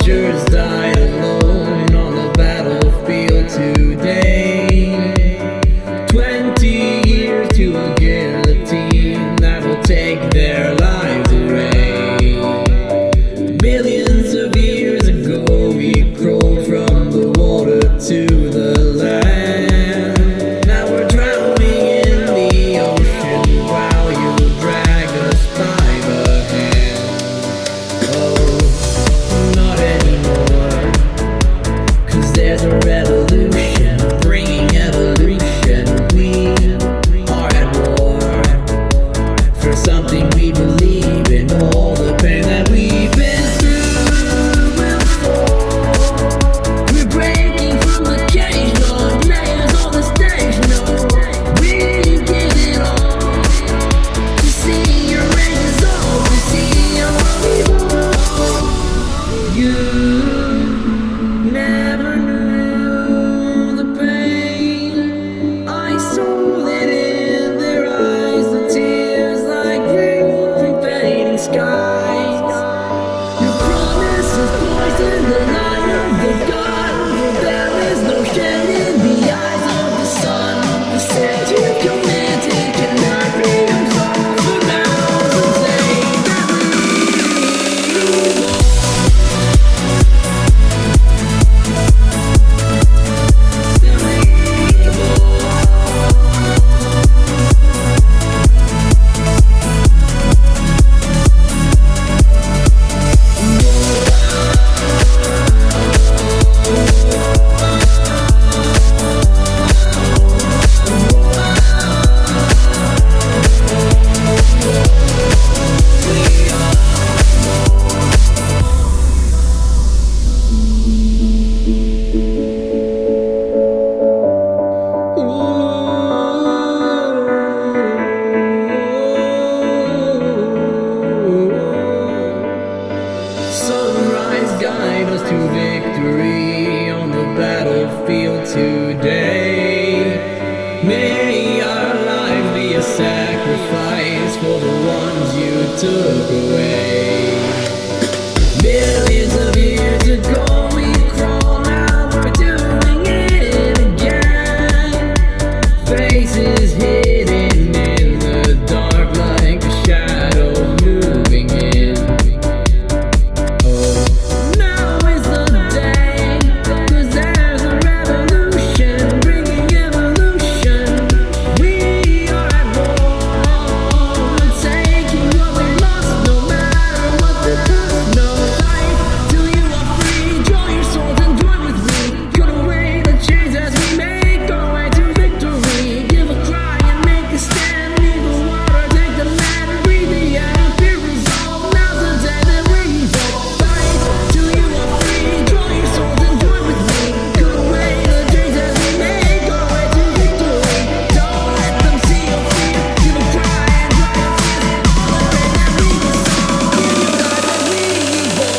soldiers died alone on the battlefield today. 20 years to a guillotine that will take their lives away. Millions of years ago we crawled from the water to the land. Now we're drowning in the ocean while you drag us by the hand. Oh, not anymore, 'cause there's a revolution bringing evolution. We are at war for something we believe in. All the pain that we've been through will fall. We're breaking from the cage, no layers on the stage. No, we give it all to see your rays off, to see your evil. You never knew the pain. I saw it in their eyes, the tears like rain from fading skies. Your promise is poison, the lie of the God. For there is no shame in the eyes of the sun. The sins you committed cannot be absolved. For now to say that we sunrise guide us to victory on the battlefield today. May our lives be a sacrifice for the ones you took away. Millions of years ago we crawled, now we're doing it again. Faces hidden in the dark like a shadow moving in. Now is the day, 'cause there's a revolution bringing evolution. We are at war, we're taking what we lost, no matter what the cost. No, fight till you are free. Draw your swords and join with me. Cut away the chains as we make our way to victory. Give a cry and make a stand. Leave the water, take the land, breathe the air. Fear is all, now's the day that we fall. Fight till you are free. Draw your swords and join with me. Cut away the chains as we make our way to victory. Don't let them see your fear. Give a cry and dry your tears. All the pain that we saw, give your life that we bore.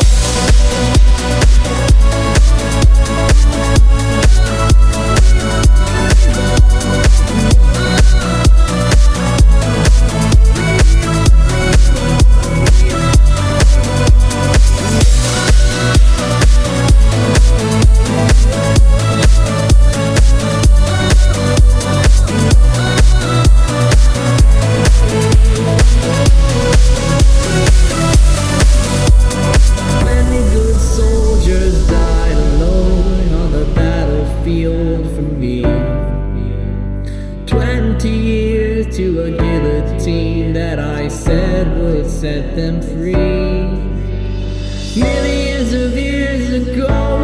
Many good soldiers died alone on the battlefield for me. 20 years to a guillotine that I said would set them free. Millions of years ago